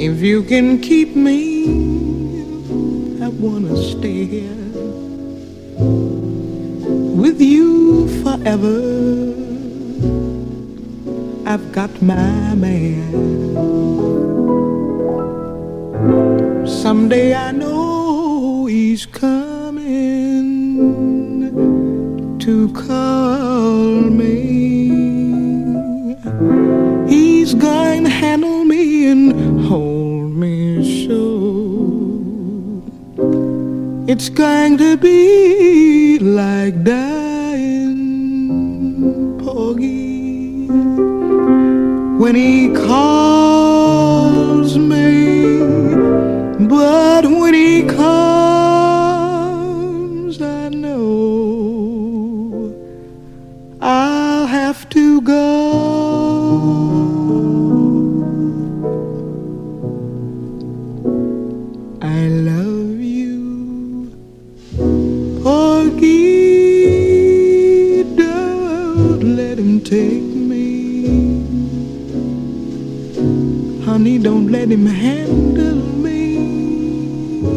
If you can keep me, I wanna stay here with you forever. I've got my man. Someday I know he's coming to call me. He's going to handle me and hold me so. It's going to be like dying, Porgy, when he calls me. But when he comes, I know I'll have to go. I love you, Porgy, don't let him take me. Honey, don't let him handle me.